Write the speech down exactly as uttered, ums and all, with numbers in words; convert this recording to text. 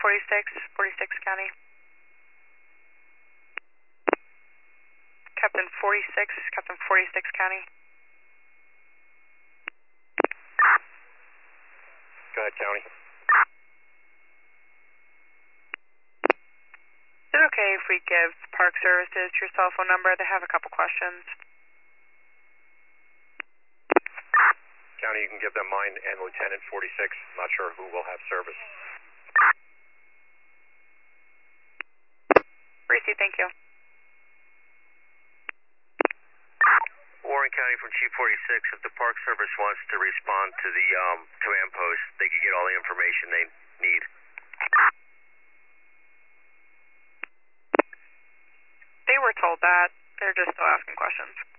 forty-six, forty-six County. Captain forty-six, Captain forty-six County. Go ahead, County. Is it okay if we give Park Services your cell phone number? They have a couple questions. County, you can give them mine and Lieutenant forty-six. I'm not sure who will have service. Receive, thank you. Warren County from Chief forty-six, if the Park Service wants to respond to the um, command post, they can get all the information they need. They were told that. They're just still asking questions.